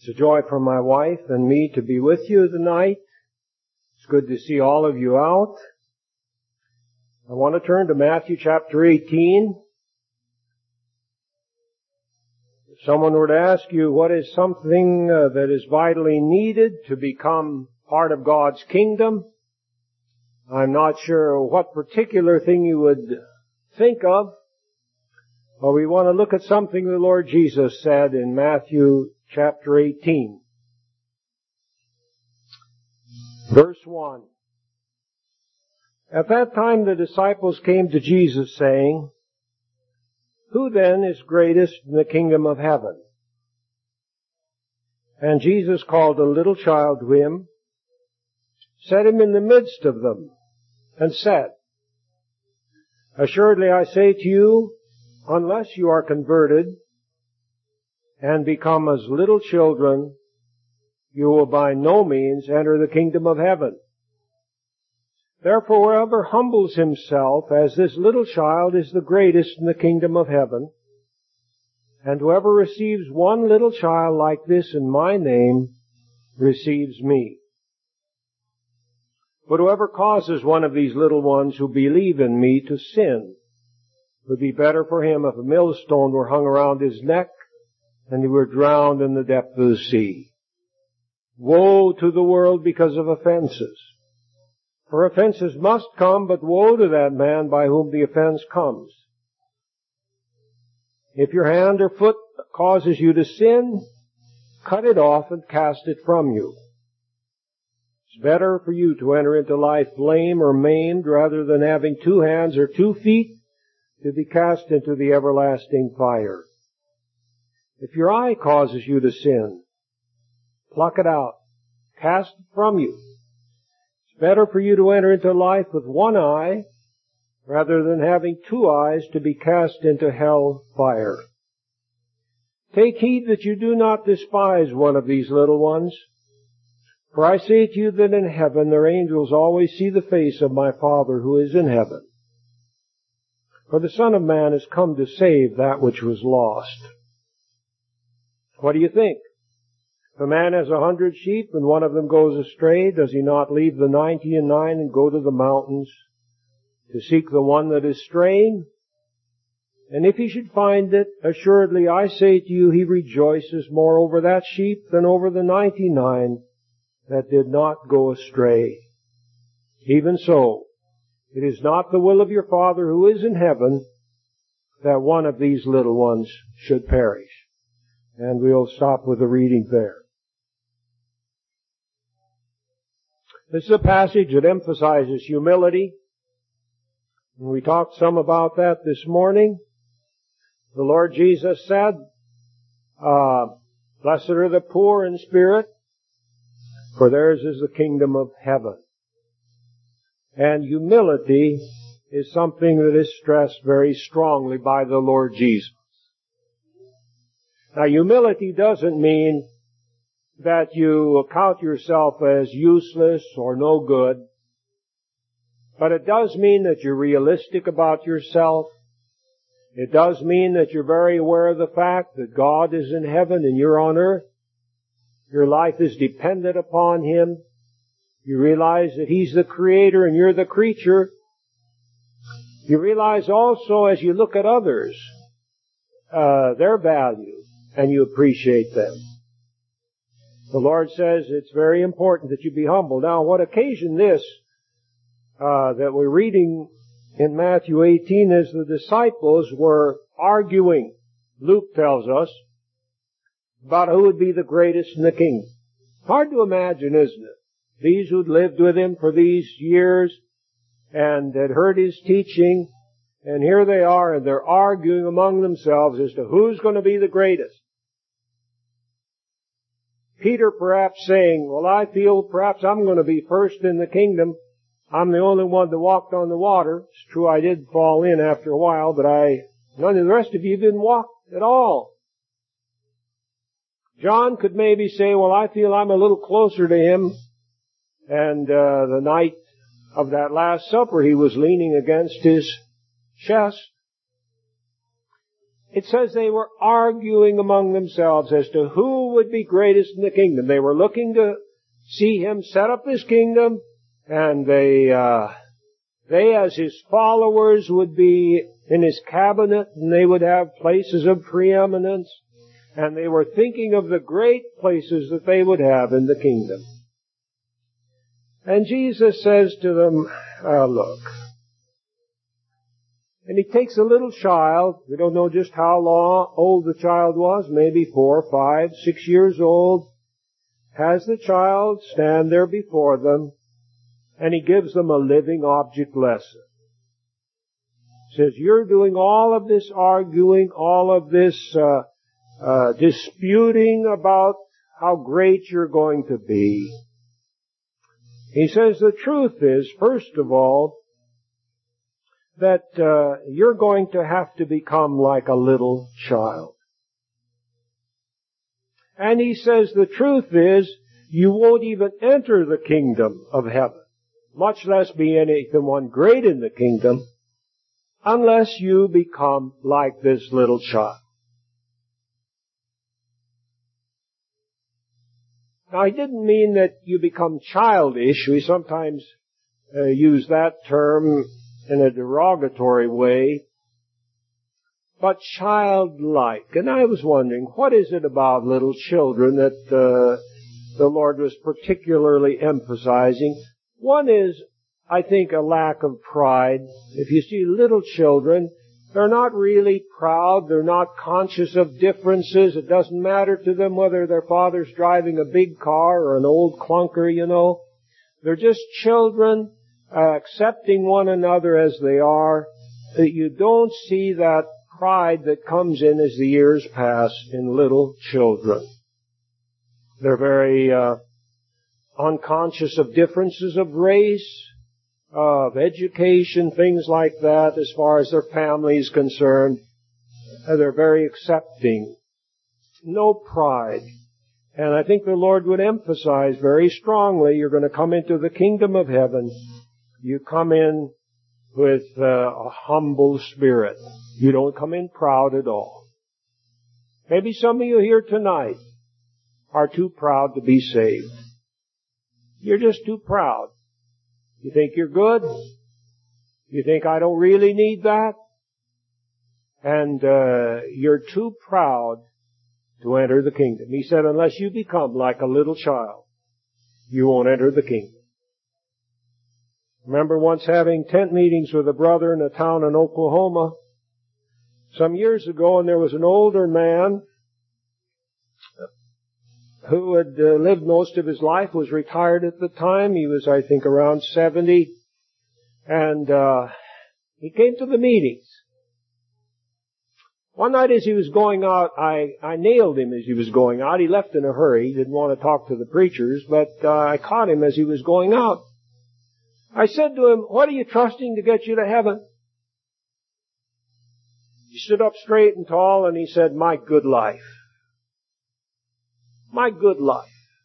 It's a joy for my wife and me to be with you tonight. It's good to see all of you out. I want to turn to Matthew chapter 18. If someone were to ask you what is something that is vitally needed to become part of God's kingdom, I'm not sure what particular thing you would think of, but we want to look at something the Lord Jesus said in Matthew chapter 18. Verse 1. At that time the disciples came to Jesus saying, "Who then is greatest in the kingdom of heaven?" And Jesus called a little child to him, set him in the midst of them, and said, "Assuredly I say to you, unless you are converted and become as little children, you will by no means enter the kingdom of heaven. Therefore whoever humbles himself as this little child is the greatest in the kingdom of heaven. And whoever receives one little child like this in my name receives me. But whoever causes one of these little ones who believe in me to sin, it would be better for him if a millstone were hung around his neck and he were drowned in the depth of the sea. Woe to the world because of offenses. For offenses must come, but woe to that man by whom the offense comes. If your hand or foot causes you to sin, cut it off and cast it from you. It's better for you to enter into life lame or maimed rather than having 2 hands or 2 feet to be cast into the everlasting fire. If your eye causes you to sin, pluck it out, cast it from you. It's better for you to enter into life with 1 eye rather than having 2 eyes to be cast into hell fire. Take heed that you do not despise one of these little ones. For I say to you that in heaven their angels always see the face of my Father who is in heaven. For the Son of Man has come to save that which was lost." What do you think? If a man has 100 sheep and one of them goes astray, does he not leave the 99 and go to the mountains to seek the one that is straying? And if he should find it, assuredly I say to you, he rejoices more over that sheep than over the 99 that did not go astray. Even so, it is not the will of your Father who is in heaven that one of these little ones should perish. And we'll stop with the reading there. This is a passage that emphasizes humility. And we talked some about that this morning. The Lord Jesus said, "Blessed are the poor in spirit, for theirs is the kingdom of heaven." And humility is something that is stressed very strongly by the Lord Jesus. Now, humility doesn't mean that you count yourself as useless or no good, but it does mean that you're realistic about yourself. It does mean that you're very aware of the fact that God is in heaven and you're on earth. Your life is dependent upon Him. You realize that He's the Creator and you're the creature. You realize also as you look at others, their value, and you appreciate them. The Lord says it's very important that you be humble. Now, what occasioned this that we're reading in Matthew 18 is the disciples were arguing, Luke tells us, about who would be the greatest in the kingdom. Hard to imagine, isn't it? These who'd lived with Him for these years and had heard His teaching, and here they are, and they're arguing among themselves as to who's going to be the greatest. Peter perhaps saying, "Well, I feel perhaps I'm going to be first in the kingdom. I'm the only one that walked on the water. It's true I did fall in after a while, but none of the rest of you didn't walk at all." John could maybe say, "Well, I feel I'm a little closer to Him." And the night of that Last Supper, he was leaning against His chest. it says they were arguing among themselves as to who would be greatest in the kingdom. They were looking to see him set up his kingdom, and they as his followers would be in his cabinet, and they would have places of preeminence, and they were thinking of the great places that they would have in the kingdom. And Jesus says to them, look. And he takes a little child. We don't know just how old the child was, maybe 4, 5, 6 years old. Has the child stand there before them, and he gives them a living object lesson. Says, you're doing all of this arguing, all of this disputing about how great you're going to be. He says the truth is, first of all, that you're going to have to become like a little child. And he says the truth is, you won't even enter the kingdom of heaven, much less be anyone great in the kingdom, unless you become like this little child. Now, he didn't mean that you become childish. We sometimes use that term in a derogatory way, but childlike. And I was wondering, what is it about little children that the Lord was particularly emphasizing? One is, I think, a lack of pride. If you see little children, they're not really proud. They're not conscious of differences. It doesn't matter to them whether their father's driving a big car or an old clunker, you know. They're just children accepting one another as they are. That you don't see that pride that comes in as the years pass in little children. They're very unconscious of differences of race, of education, things like that, as far as their family is concerned. They're very accepting. No pride. And I think the Lord would emphasize very strongly, you're going to come into the kingdom of heaven. You come in with a humble spirit. You don't come in proud at all. Maybe some of you here tonight are too proud to be saved. You're just too proud. You think you're good? You think I don't really need that? And you're too proud to enter the kingdom. He said, unless you become like a little child, you won't enter the kingdom. Remember once having tent meetings with a brother in a town in Oklahoma some years ago, and there was an older man who had lived most of his life, was retired at the time. He was, I think, around 70. And he came to the meetings. One night as he was going out, I nailed him as he was going out. He left in a hurry. He didn't want to talk to the preachers, but I caught him as he was going out. I said to him, what are you trusting to get you to heaven? He stood up straight and tall and he said, my good life. My good life.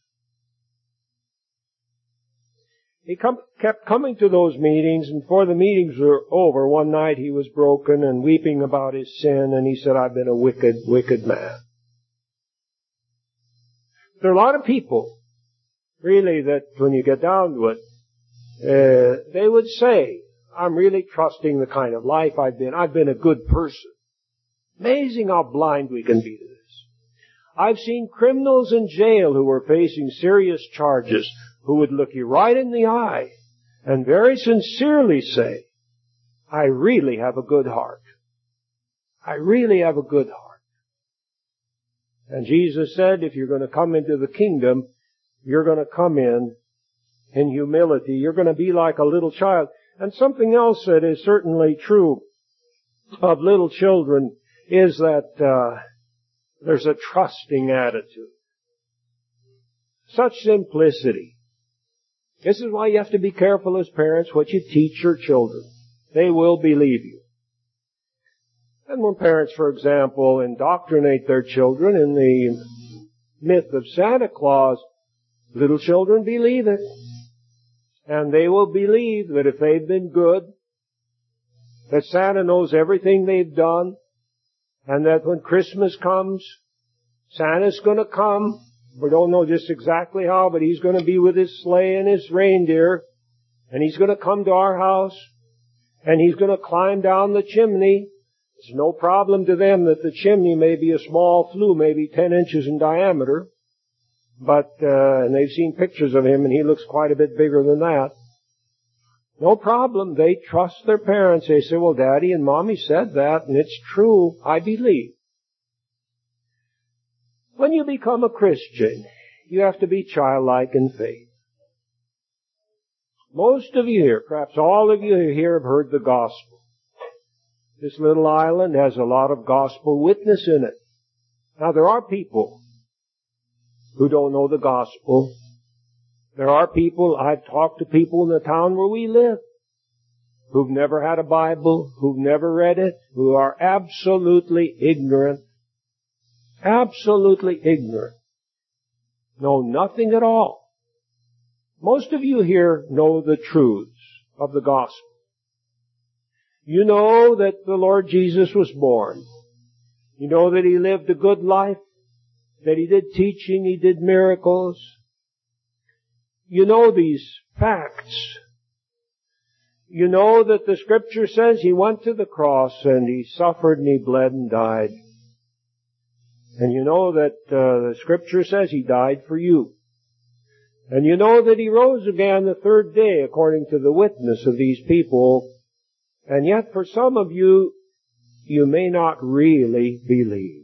He kept coming to those meetings, and before the meetings were over, one night he was broken and weeping about his sin, and he said, I've been a wicked, wicked man. There are a lot of people, really, that when you get down to it, they would say, I'm really trusting the kind of life I've been a good person. Amazing how blind we can be to this. I've seen criminals in jail who were facing serious charges who would look you right in the eye and very sincerely say, I really have a good heart. I really have a good heart. And Jesus said, if you're going to come into the kingdom, you're going to come in humility. You're going to be like a little child. And something else that is certainly true of little children is that there's a trusting attitude. Such simplicity. This is why you have to be careful as parents what you teach your children. They will believe you. And when parents, for example, indoctrinate their children in the myth of Santa Claus, little children believe it. And they will believe that if they've been good, that Santa knows everything they've done, and that when Christmas comes, Santa's going to come. We don't know just exactly how, but he's going to be with his sleigh and his reindeer, and he's going to come to our house, and he's going to climb down the chimney. It's no problem to them that the chimney may be a small flue, maybe 10 inches in diameter, but and they've seen pictures of him, and he looks quite a bit bigger than that. No problem. They trust their parents. They say, well, Daddy and Mommy said that, and it's true. I believe. When you become a Christian, you have to be childlike in faith. Most of you here, perhaps all of you here, have heard the gospel. This little island has a lot of gospel witness in it. Now, there are people who don't know the gospel. There are people, I've talked to people in the town where we live, who've never had a Bible, who've never read it, who are absolutely ignorant. Absolutely ignorant. Know nothing at all. Most of you here know the truths of the gospel. You know that the Lord Jesus was born. You know that He lived a good life, that He did teaching, He did miracles. You know these facts. You know that the Scripture says He went to the cross and He suffered and He bled and died. And you know that the Scripture says He died for you. And you know that He rose again the third day according to the witness of these people. And yet for some of you, you may not really believe.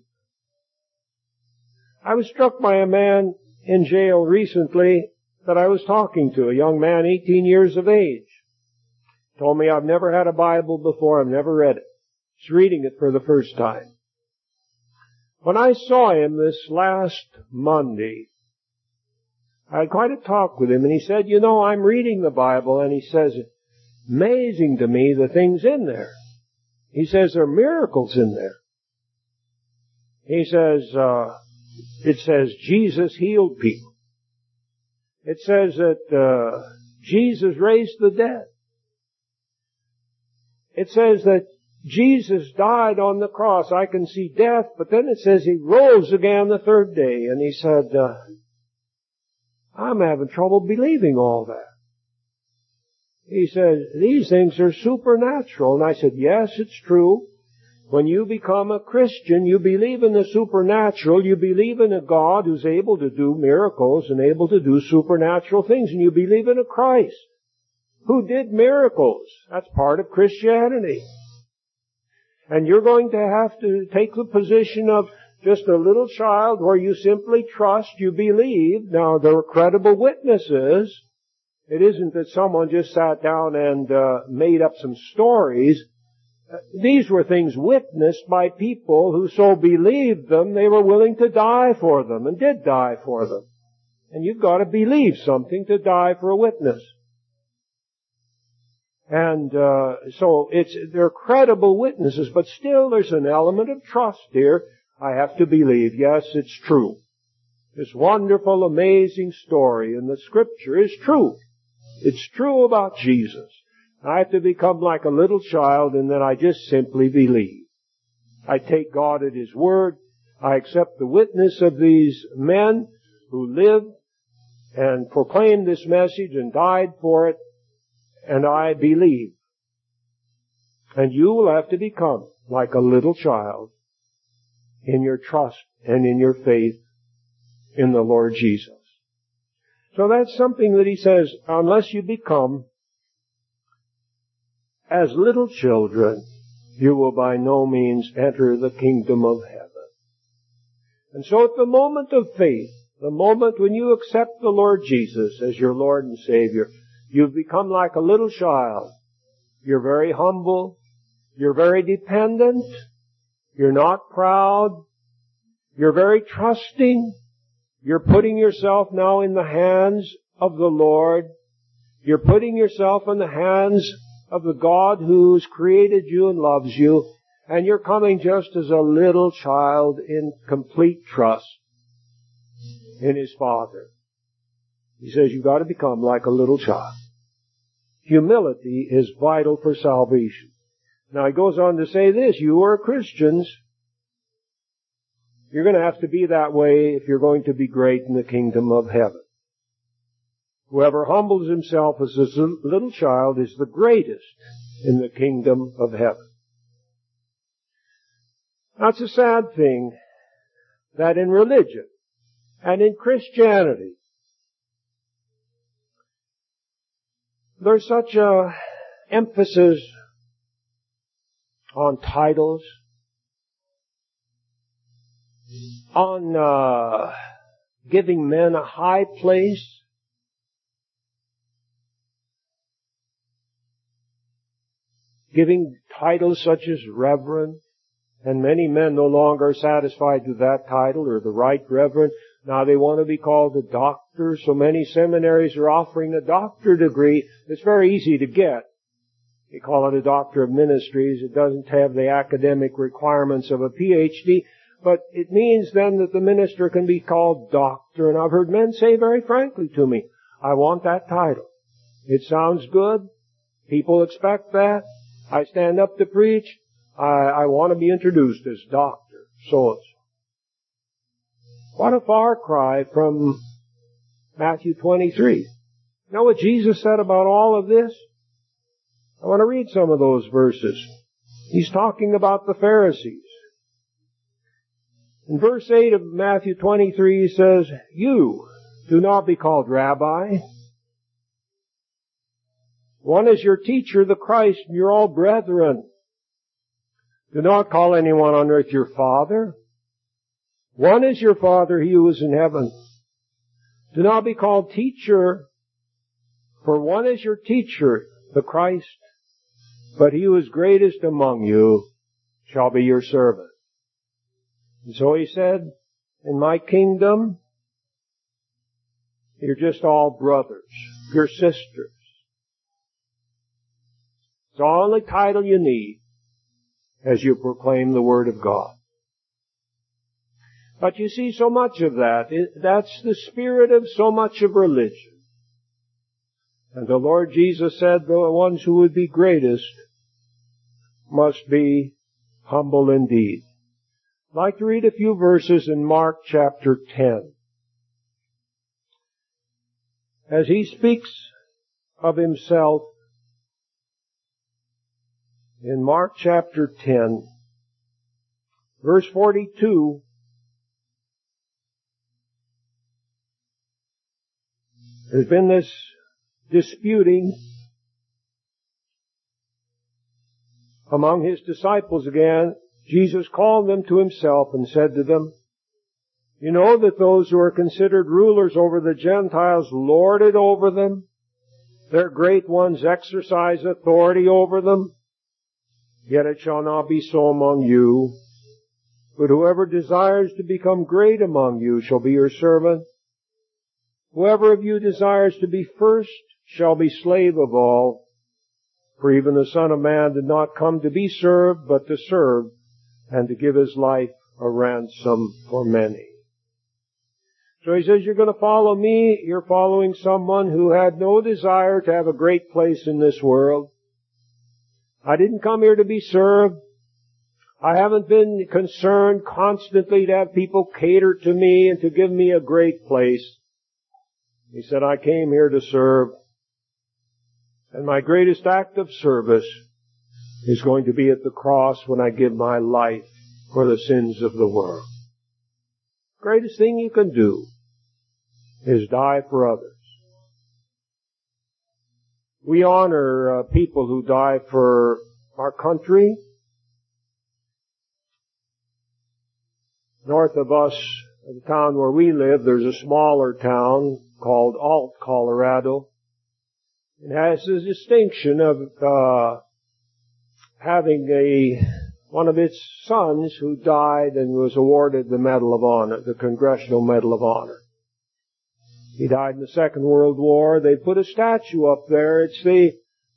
I was struck by a man in jail recently that I was talking to, a young man 18 years of age. Told me, I've never had a Bible before, I've never read it. He's reading it for the first time. When I saw him this last Monday, I had quite a talk with him, and he said, you know, I'm reading the Bible, and he says, amazing to me the things in there. He says, there are miracles in there. He says, it says Jesus healed people. It says that Jesus raised the dead. It says that Jesus died on the cross. I can see death, but then it says He rose again the third day. And he said, I'm having trouble believing all that. He said, these things are supernatural. And I said, yes, it's true. When you become a Christian, you believe in the supernatural. You believe in a God who's able to do miracles and able to do supernatural things. And you believe in a Christ who did miracles. That's part of Christianity. And you're going to have to take the position of just a little child where you simply trust, you believe. Now, there are credible witnesses. It isn't that someone just sat down and made up some stories. These were things witnessed by people who so believed them, they were willing to die for them, and did die for them. And you've got to believe something to die for a witness. And so they're credible witnesses, but still there's an element of trust here. I have to believe, yes, it's true. This wonderful, amazing story in the Scripture is true. It's true about Jesus. I have to become like a little child, and then I just simply believe. I take God at His word. I accept the witness of these men who lived and proclaimed this message and died for it, and I believe. And you will have to become like a little child in your trust and in your faith in the Lord Jesus. So that's something that he says, unless you become as little children, you will by no means enter the kingdom of heaven. And so at the moment of faith, the moment when you accept the Lord Jesus as your Lord and Savior, you've become like a little child. You're very humble. You're very dependent. You're not proud. You're very trusting. You're putting yourself now in the hands of the Lord. You're putting yourself in the hands of the God who's created you and loves you. And you're coming just as a little child in complete trust in His Father. He says you've got to become like a little child. Humility is vital for salvation. Now he goes on to say this, you are Christians. You're going to have to be that way if you're going to be great in the kingdom of heaven. Whoever humbles himself as a little child is the greatest in the kingdom of heaven. That's a sad thing that in religion and in Christianity there's such a emphasis on titles, on giving men a high place, giving titles such as reverend, and many men no longer are satisfied with that title or the right reverend. Now they want to be called a doctor. So many seminaries are offering a doctor degree. It's very easy to get. They call it a doctor of ministries. It doesn't have the academic requirements of a PhD, but it means then that the minister can be called doctor. And I've heard men say very frankly to me, I want that title. It sounds good. People expect that. I stand up to preach. I want to be introduced as doctor, so-and-so. What a far cry from Matthew 23. You know what Jesus said about all of this? I want to read some of those verses. He's talking about the Pharisees. In verse 8 of Matthew 23 he says, You do not be called Rabbi. One is your teacher, the Christ, and you're all brethren. Do not call anyone on earth your father. One is your Father, he who is in heaven. Do not be called teacher, for one is your teacher, the Christ. But he who is greatest among you shall be your servant. And so he said, in my kingdom, you're just all brothers, you're sisters. It's the only title you need as you proclaim the Word of God. But you see so much of that. That's the spirit of so much of religion. And the Lord Jesus said the ones who would be greatest must be humble indeed. I'd like to read a few verses in Mark chapter 10. As he speaks of himself in Mark chapter 10, verse 42, there's been this disputing among his disciples again. Jesus called them to himself and said to them, You know that those who are considered rulers over the Gentiles lord it over them. Their great ones exercise authority over them. Yet it shall not be so among you. But whoever desires to become great among you shall be your servant. Whoever of you desires to be first shall be slave of all. For even the Son of Man did not come to be served, but to serve, and to give his life a ransom for many. So he says, you're going to follow me. You're following someone who had no desire to have a great place in this world. I didn't come here to be served. I haven't been concerned constantly to have people cater to me and to give me a great place. He said, I came here to serve. And my greatest act of service is going to be at the cross when I give my life for the sins of the world. Greatest thing you can do is die for others. We honor people who die for our country. North of us, the town where we live, there's a smaller town called Alt, Colorado. It has the distinction of having one of its sons who died and was awarded the Medal of Honor, the Congressional Medal of Honor. He died in the Second World War. They put a statue up there. It's the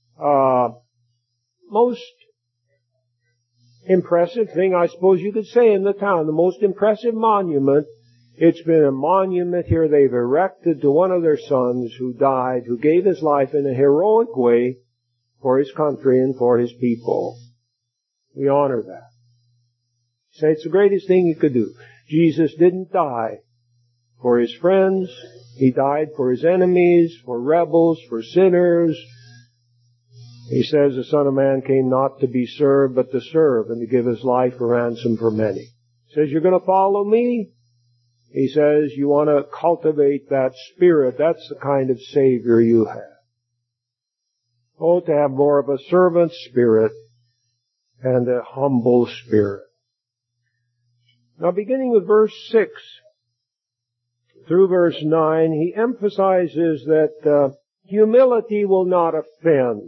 most impressive thing, I suppose you could say, in the town. The most impressive monument. It's been a monument here they've erected to one of their sons who died, who gave his life in a heroic way for his country and for his people. We honor that. Say it's the greatest thing you could do. Jesus didn't die for His friends. He died for His enemies, for rebels, for sinners. He says the Son of Man came not to be served, but to serve and to give His life a ransom for many. He says, you're going to follow me? He says, you want to cultivate that spirit. That's the kind of Savior you have. Oh, to have more of a servant spirit and a humble spirit. Now, beginning with verse 6 through verse 9, he emphasizes that humility will not offend.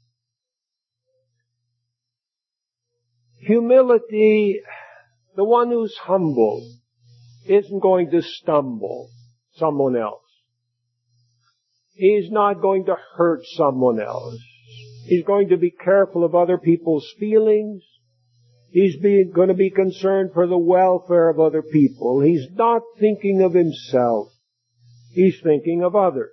Humility, the one who's humble, isn't going to stumble someone else. He's not going to hurt someone else. He's going to be careful of other people's feelings. He's going to be concerned for the welfare of other people. He's not thinking of himself. He's thinking of others.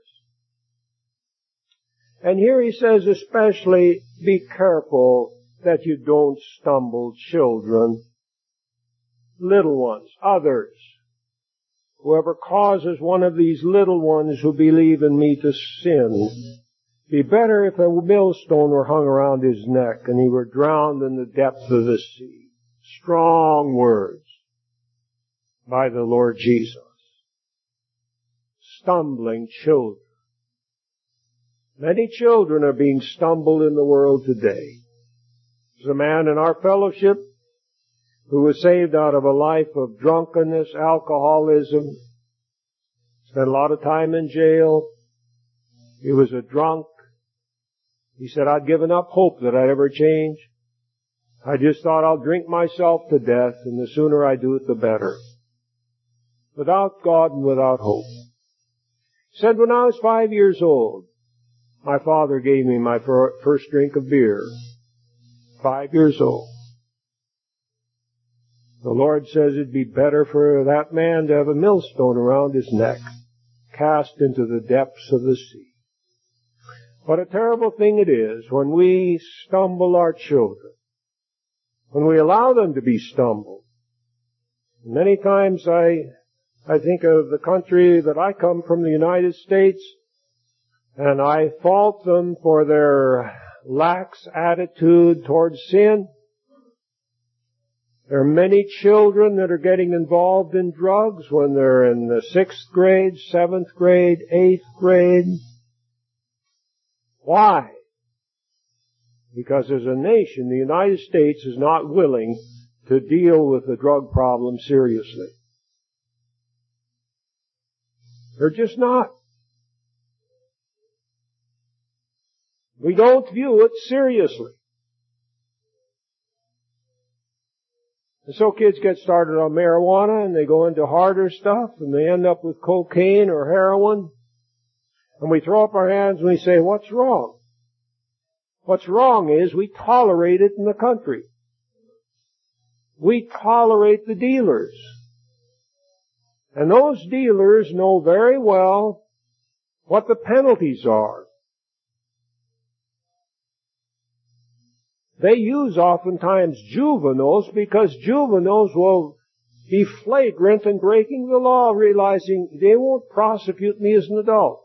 And here he says especially, be careful that you don't stumble children, little ones, others. Whoever causes one of these little ones who believe in me to sin, be better if a millstone were hung around his neck and he were drowned in the depths of the sea. Strong words by the Lord Jesus. Stumbling children. Many children are being stumbled in the world today. There's a man in our fellowship who was saved out of a life of drunkenness, alcoholism, spent a lot of time in jail. He was a drunk. He said, I'd given up hope that I'd ever change. I just thought I'll drink myself to death, and the sooner I do it, the better. Without God and without hope. He said, when I was 5 years old, my father gave me my first drink of beer. 5 years old. The Lord says it'd be better for that man to have a millstone around his neck, cast into the depths of the sea. What a terrible thing it is when we stumble our children, when we allow them to be stumbled. Many times I think of the country that I come from, the United States, and I fault them for their lax attitude towards sin. There are many children that are getting involved in drugs when they're in the 6th grade, 7th grade, 8th grade. Why? Because as a nation, the United States is not willing to deal with the drug problem seriously. They're just not. We don't view it seriously. And so kids get started on marijuana and they go into harder stuff and they end up with cocaine or heroin. And we throw up our hands and we say, what's wrong? What's wrong is we tolerate it in the country. We tolerate the dealers. And those dealers know very well what the penalties are. They use oftentimes juveniles because juveniles will be flagrant in breaking the law, realizing they won't prosecute me as an adult.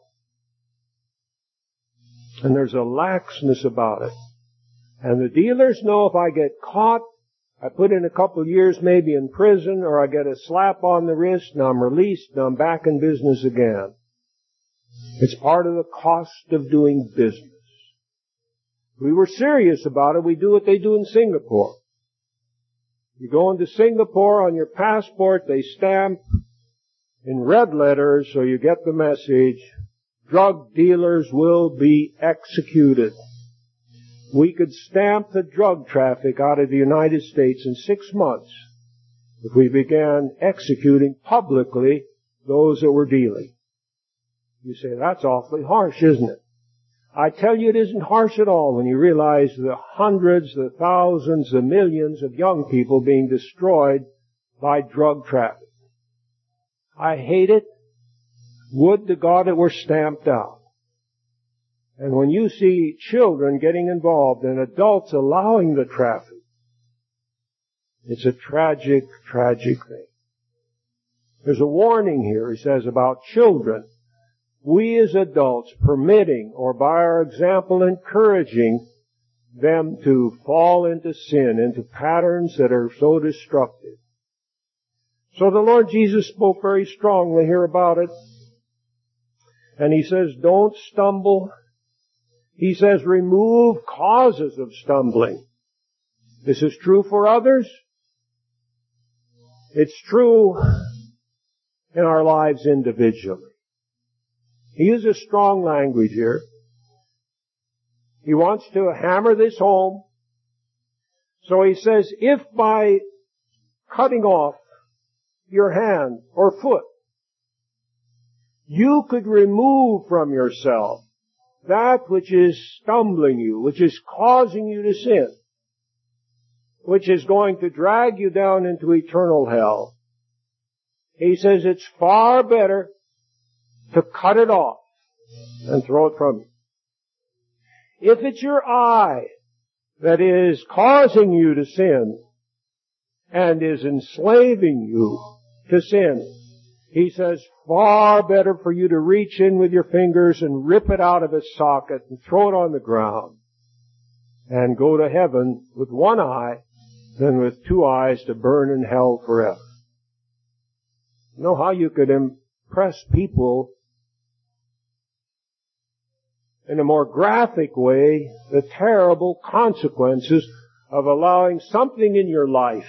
And there's a laxness about it. And the dealers know if I get caught, I put in a couple of years maybe in prison, or I get a slap on the wrist and I'm released and I'm back in business again. It's part of the cost of doing business. If we were serious about it, we do what they do in Singapore. You go into Singapore, on your passport they stamp in red letters so you get the message, drug dealers will be executed. We could stamp the drug traffic out of the United States in 6 months if we began executing publicly those that were dealing. You say, that's awfully harsh, isn't it? I tell you, it isn't harsh at all when you realize the hundreds, the thousands, the millions of young people being destroyed by drug traffic. I hate it. Would to God it were stamped out. And when you see children getting involved and adults allowing the traffic, it's a tragic, tragic thing. There's a warning here, he says, about children. We as adults permitting or by our example encouraging them to fall into sin, into patterns that are so destructive. So the Lord Jesus spoke very strongly here about it. And He says, don't stumble. He says, remove causes of stumbling. This is true for others. It's true in our lives individually. He uses strong language here. He wants to hammer this home. So he says, if by cutting off your hand or foot, you could remove from yourself that which is stumbling you, which is causing you to sin, which is going to drag you down into eternal hell, he says it's far better to cut it off and throw it from you. If it's your eye that is causing you to sin and is enslaving you to sin, he says far better for you to reach in with your fingers and rip it out of its socket and throw it on the ground and go to heaven with one eye than with two eyes to burn in hell forever. You know how you could impress people in a more graphic way the terrible consequences of allowing something in your life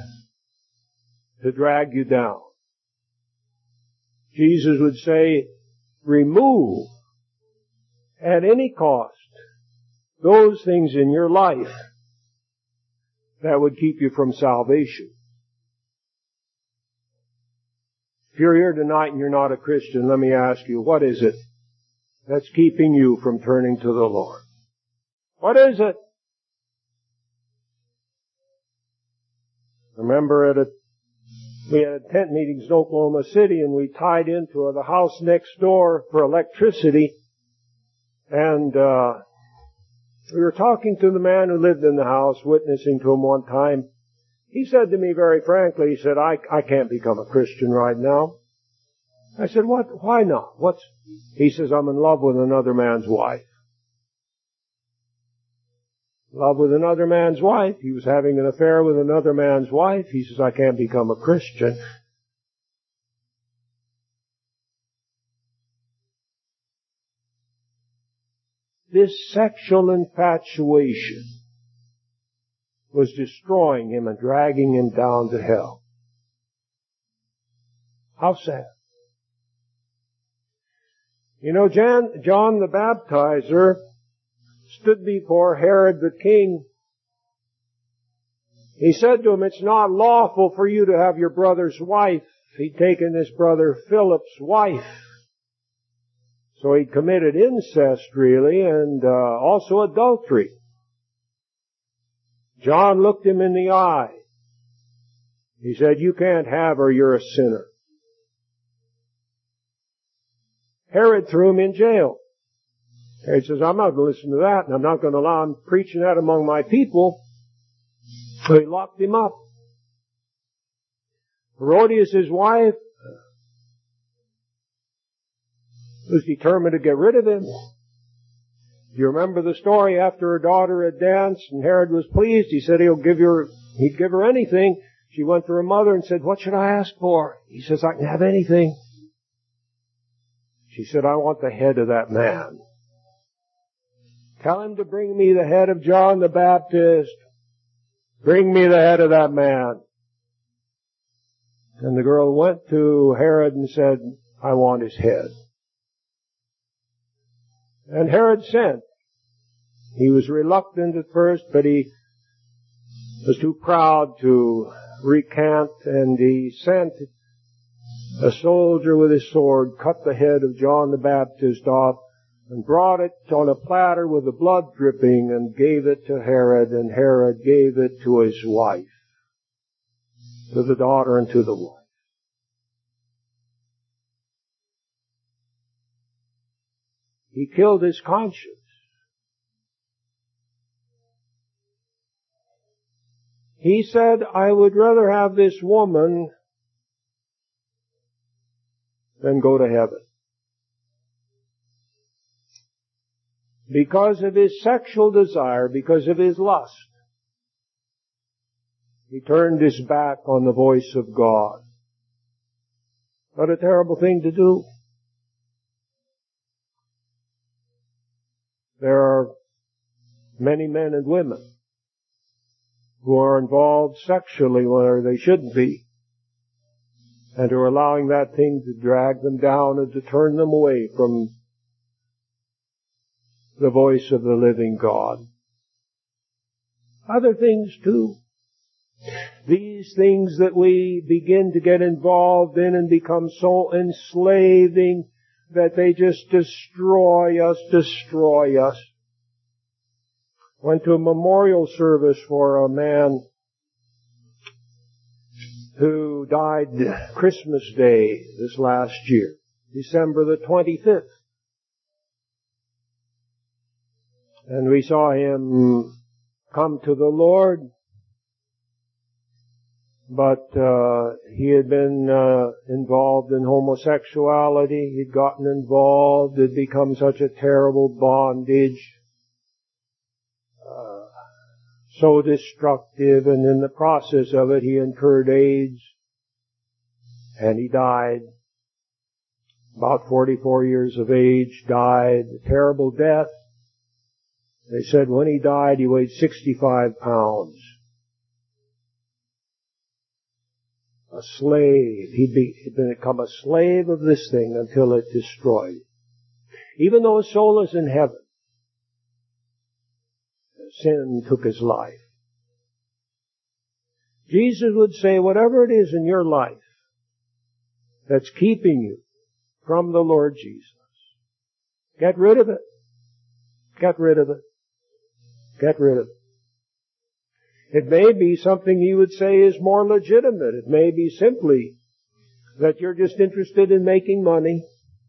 to drag you down. Jesus would say, remove at any cost those things in your life that would keep you from salvation. If you're here tonight and you're not a Christian, let me ask you, what is it that's keeping you from turning to the Lord? What is it? Remember we had tent meetings in Oklahoma City and we tied into the house next door for electricity, and we were talking to the man who lived in the house, witnessing to him one time. He said to me very frankly, he said, I can't become a Christian right now. I said, what? Why not? He says, I'm in love with another man's wife. Love with another man's wife. He was having an affair with another man's wife. He says, I can't become a Christian. This sexual infatuation was destroying him and dragging him down to hell. How sad. You know, John the Baptizer stood before Herod the king. He said to him, it's not lawful for you to have your brother's wife. He'd taken his brother Philip's wife. So he committed incest, really, and also adultery. John looked him in the eye. He said, you can't have her, you're a sinner. Herod threw him in jail. Herod says, I'm not going to listen to that, and I'm not going to allow him preaching that among my people. So he locked him up. Herodias, his wife, was determined to get rid of him. Do you remember the story? After her daughter had danced and Herod was pleased, he said he'd give her anything. She went to her mother and said, what should I ask for? He says, I can have anything. She said, I want the head of that man. Tell him to bring me the head of John the Baptist. Bring me the head of that man. And the girl went to Herod and said, I want his head. And Herod sent. He was reluctant at first, but he was too proud to recant, and he sent a soldier with his sword, cut the head of John the Baptist off, and brought it on a platter with the blood dripping and gave it to Herod, and Herod gave it to his wife, to the daughter and to the wife. He killed his conscience. He said, I would rather have this woman than go to heaven. Because of his sexual desire, because of his lust, he turned his back on the voice of God. What a terrible thing to do. There are many men and women who are involved sexually where they shouldn't be, and are allowing that thing to drag them down and to turn them away from the voice of the living God. Other things too. These things that we begin to get involved in and become so enslaving that they just destroy us. Went to a memorial service for a man who died Christmas Day this last year, December the 25th. And we saw him come to the Lord, but he had been involved in homosexuality. He'd gotten involved. It had become such a terrible bondage, so destructive, and in the process of it he incurred AIDS, and he died. About 44 years of age, died a terrible death. They said when he died he weighed 65 pounds. A slave. He'd become a slave of this thing until it destroyed him. Even though his soul is in heaven, sin took his life. Jesus would say, whatever it is in your life that's keeping you from the Lord Jesus, get rid of it. Get rid of it. Get rid of it. It may be something you would say is more legitimate. It may be simply that you're just interested in making money.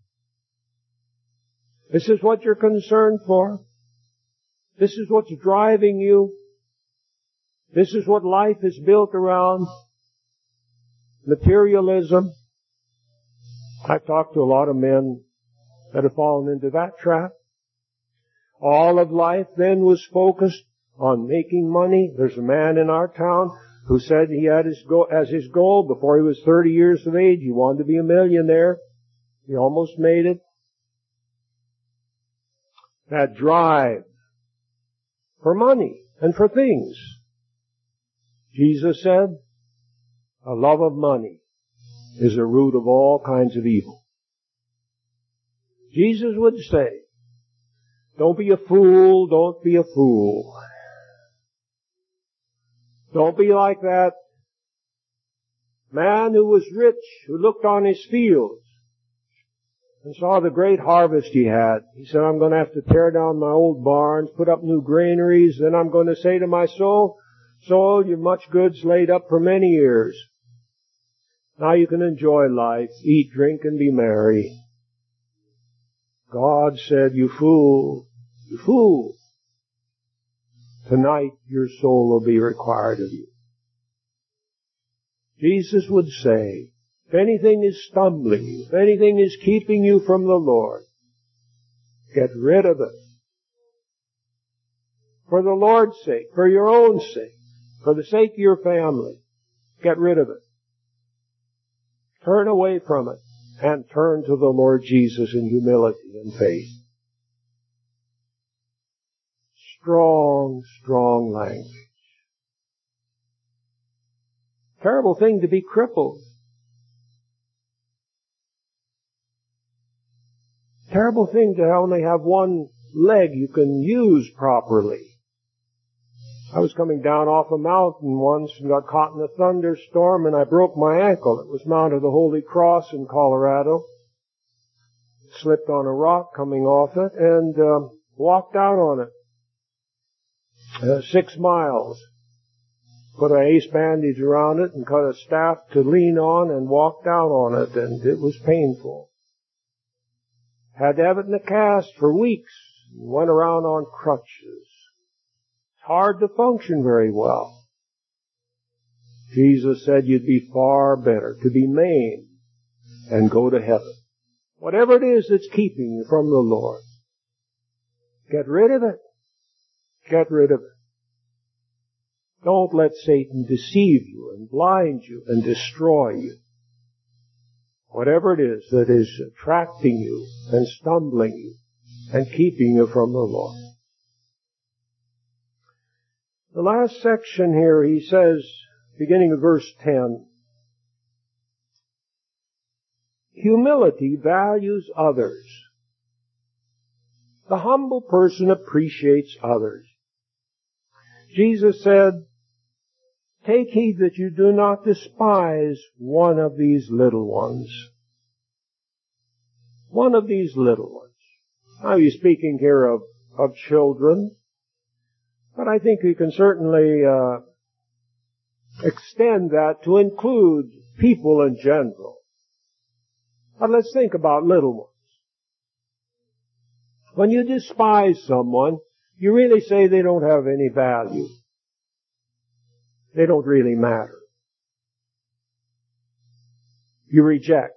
This is what you're concerned for. This is what's driving you. This is what life is built around. Materialism. I've talked to a lot of men that have fallen into that trap. All of life then was focused on making money. There's a man in our town who said he had as his goal before he was 30 years of age. He wanted to be a millionaire. He almost made it. That drive for money and for things. Jesus said, a love of money is the root of all kinds of evil. Jesus would say, don't be a fool, don't be a fool. Don't be like that man who was rich, who looked on his fields and saw the great harvest he had. He said, I'm going to have to tear down my old barns, put up new granaries, then I'm going to say to my soul, soul, you've much goods laid up for many years. Now you can enjoy life, eat, drink, and be merry. God said, you fool, you fool. Tonight your soul will be required of you. Jesus would say, if anything is stumbling you, if anything is keeping you from the Lord, get rid of it. For the Lord's sake, for your own sake, for the sake of your family, get rid of it. Turn away from it and turn to the Lord Jesus in humility and faith. Strong, strong language. Terrible thing to be crippled. Terrible thing to only have one leg you can use properly. I was coming down off a mountain once and got caught in a thunderstorm and I broke my ankle. It was Mount of the Holy Cross in Colorado. Slipped on a rock coming off it and walked out on it. 6 miles. Put an ace bandage around it and cut a staff to lean on and walked out on it, and it was painful. Had to have it in a cast for weeks. Went around on crutches. It's hard to function very well. Jesus said you'd be far better to be maimed and go to heaven Whatever it is that's keeping you from the Lord, get rid of it. Get rid of it. Don't let Satan deceive you and blind you and destroy you. Whatever it is that is attracting you and stumbling you and keeping you from the Lord. The last section here, he says, beginning of verse 10, humility values others. The humble person appreciates others. Jesus said, take heed that you do not despise one of these little ones. One of these little ones. Now he's speaking here of children, but I think we can certainly extend that to include people in general. But let's think about little ones. When you despise someone, you really say they don't have any value. They don't really matter. You reject.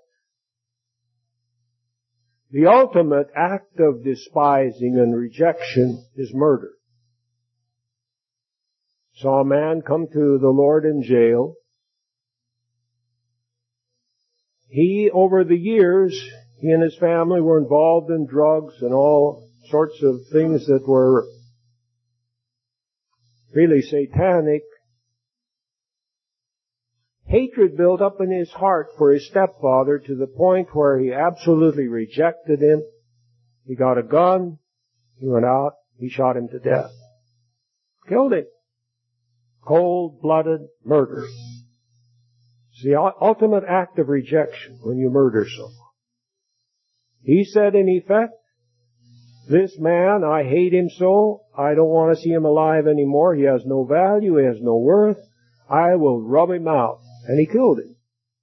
The ultimate act of despising and rejection is murder. Saw a man come to the Lord in jail. He, over the years, he and his family were involved in drugs and all sorts of things that were really satanic. Hatred built up in his heart for his stepfather to the point where he absolutely rejected him. He got a gun, he went out, he shot him to death. Killed him. Cold-blooded murder. It's the ultimate act of rejection when you murder someone. He said in effect, this man, I hate him so, I don't want to see him alive anymore, he has no value, he has no worth, I will rub him out. And he killed him.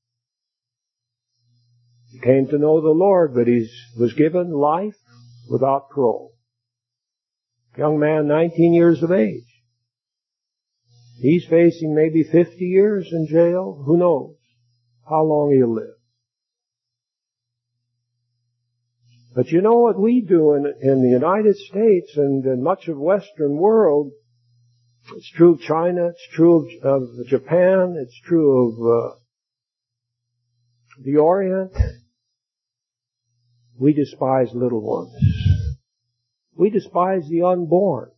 He came to know the Lord, but he was given life without parole. Young man, 19 years of age. He's facing maybe 50 years in jail. Who knows how long he'll live. But you know what we do in the United States and in much of Western world? It's true of China, it's true of Japan, it's true of the Orient. We despise little ones. We despise the unborn.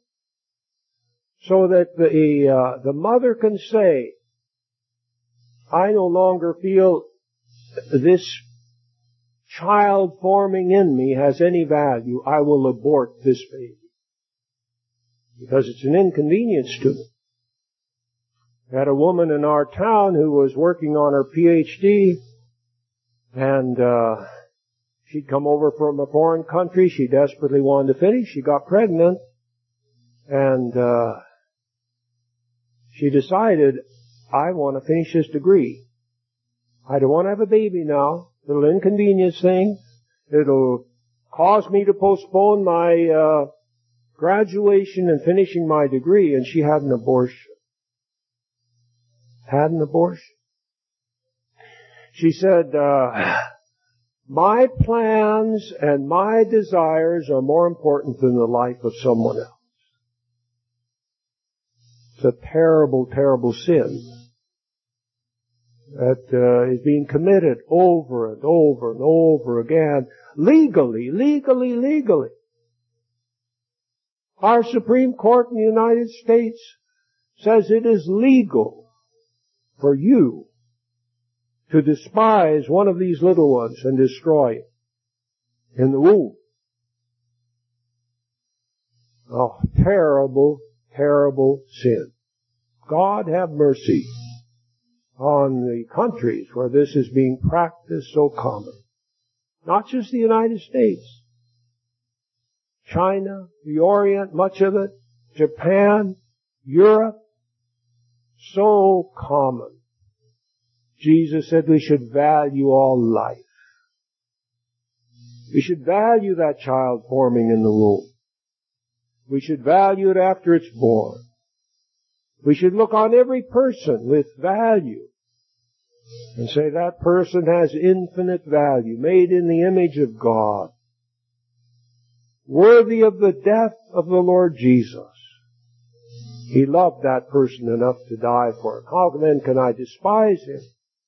So that the mother can say, I no longer feel this child forming in me has any value. I will abort this baby. Because it's an inconvenience to me. We had a woman in our town who was working on her PhD, and she'd come over from a foreign country. She desperately wanted to finish. She got pregnant, and she decided, I want to finish this degree. I don't want to have a baby now. It'll inconvenience things. It'll cause me to postpone my graduation and finishing my degree, and she had an abortion. Had an abortion. She said, my plans and my desires are more important than the life of someone else. It's a terrible, terrible sin that is being committed over and over and over again, legally. Our Supreme Court in the United States says it is legal for you to despise one of these little ones and destroy it in the womb. Oh, terrible, terrible sin. God have mercy on the countries where this is being practiced so common. Not just the United States. China, the Orient, much of it, Japan, Europe, so common. Jesus said we should value all life. We should value that child forming in the womb. We should value it after it's born. We should look on every person with value. and say that person has infinite value, made in the image of God, worthy of the death of the Lord Jesus. He loved that person enough to die for him. How then can I despise him?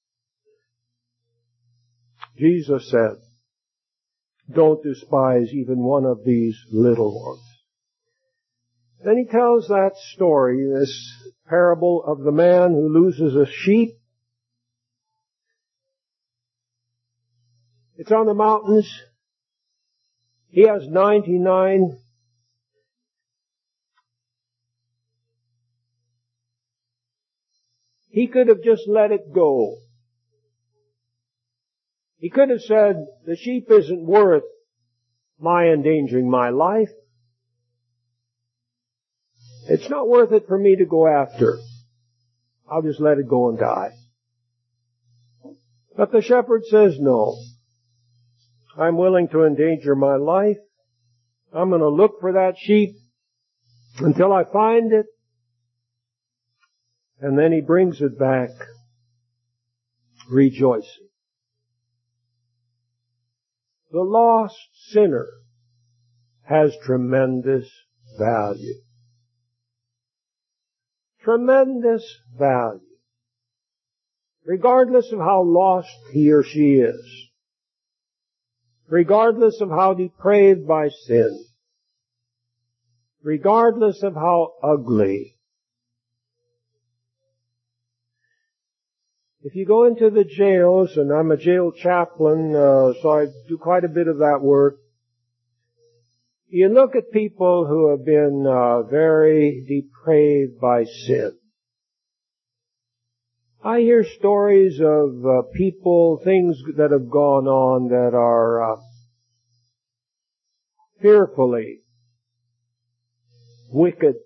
Jesus said, don't despise even one of these little ones. Then he tells that story, this parable of the man who loses a sheep. It's on the mountains. He has 99. He could have just let it go. He could have said, the sheep isn't worth my endangering my life. It's not worth it for me to go after. I'll just let it go and die. But the shepherd says, no. I'm willing to endanger my life. I'm going to look for that sheep until I find it. And then he brings it back, rejoicing. The lost sinner has tremendous value. Tremendous value. Regardless of how lost he or she is. Regardless of how depraved by sin. Regardless of how ugly. If you go into the jails, and I'm a jail chaplain, so I do quite a bit of that work, you look at people who have been very depraved by sin. I hear stories of people, things that have gone on that are fearfully wicked.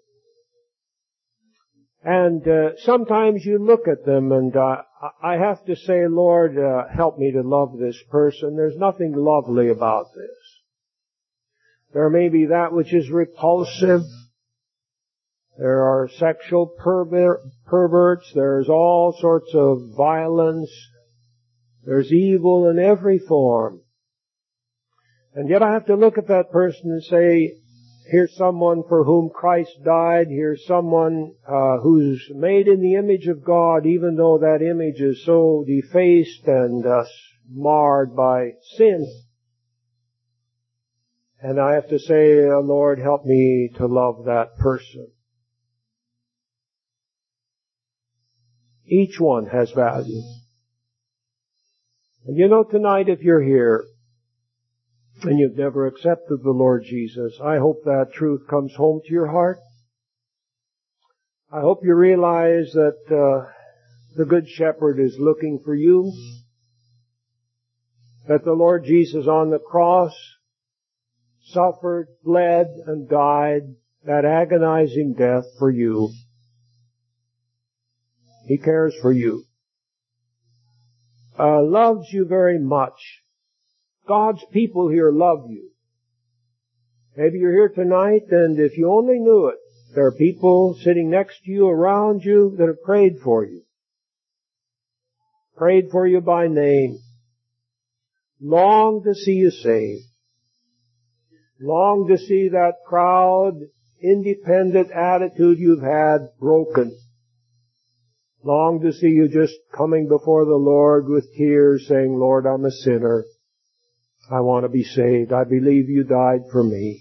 And sometimes you look at them and I have to say, Lord, help me to love this person. There's nothing lovely about this. There may be that which is repulsive. There are sexual perverts. There's all sorts of violence. There's evil in every form. And yet I have to look at that person and say, here's someone for whom Christ died. Here's someone who's made in the image of God, even though that image is so defaced and marred by sin. And I have to say, Lord, help me to love that person. Each one has value. And you know, tonight if you're here, and you've never accepted the Lord Jesus, I hope that truth comes home to your heart. I hope you realize that the Good Shepherd is looking for you. That the Lord Jesus on the cross suffered, bled, and died that agonizing death for you. He cares for you. Loves you very much. God's people here love you. Maybe you're here tonight, and if you only knew it, there are people sitting next to you, around you, that have prayed for you. Prayed for you by name. Long to see you saved. Long to see that proud, independent attitude you've had broken. Long to see you just coming before the Lord with tears saying, Lord, I'm a sinner. I want to be saved. I believe you died for me.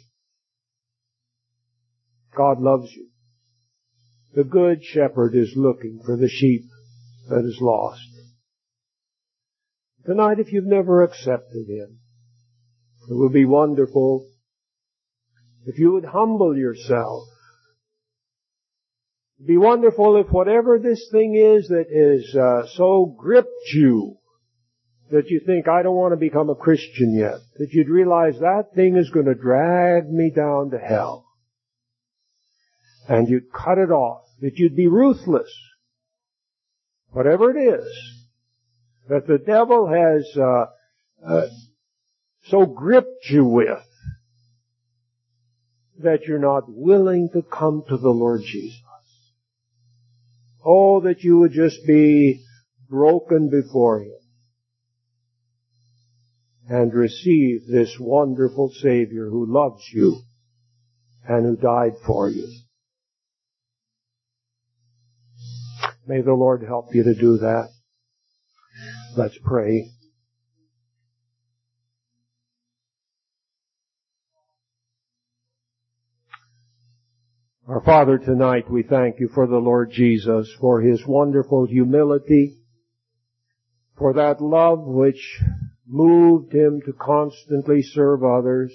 God loves you. The Good Shepherd is looking for the sheep that is lost. Tonight, if you've never accepted Him, it would be wonderful if you would humble yourself. It would be wonderful if whatever this thing is that is so gripped you that you think, I don't want to become a Christian yet, that you'd realize that thing is going to drag me down to hell. And you'd cut it off, that you'd be ruthless. Whatever it is that the devil has so gripped you with, that you're not willing to come to the Lord Jesus. Oh, that you would just be broken before Him, and receive this wonderful Savior who loves you and who died for you. May the Lord help you to do that. Let's pray. Our Father, tonight we thank you for the Lord Jesus, for His wonderful humility, for that love which moved Him to constantly serve others,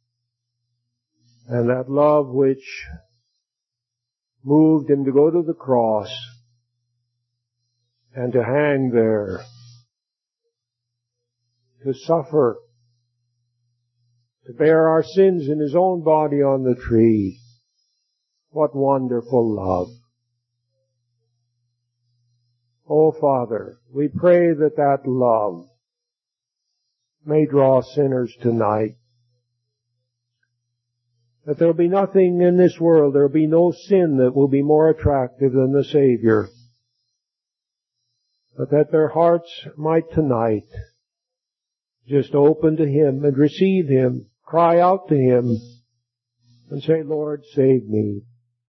and that love which moved Him to go to the cross and to hang there, to suffer, to bear our sins in His own body on the tree. What wonderful love. Oh, Father, we pray that that love may draw sinners tonight. That there will be nothing in this world, there will be no sin that will be more attractive than the Savior. But that their hearts might tonight just open to Him and receive Him, cry out to Him, and say, Lord, save me.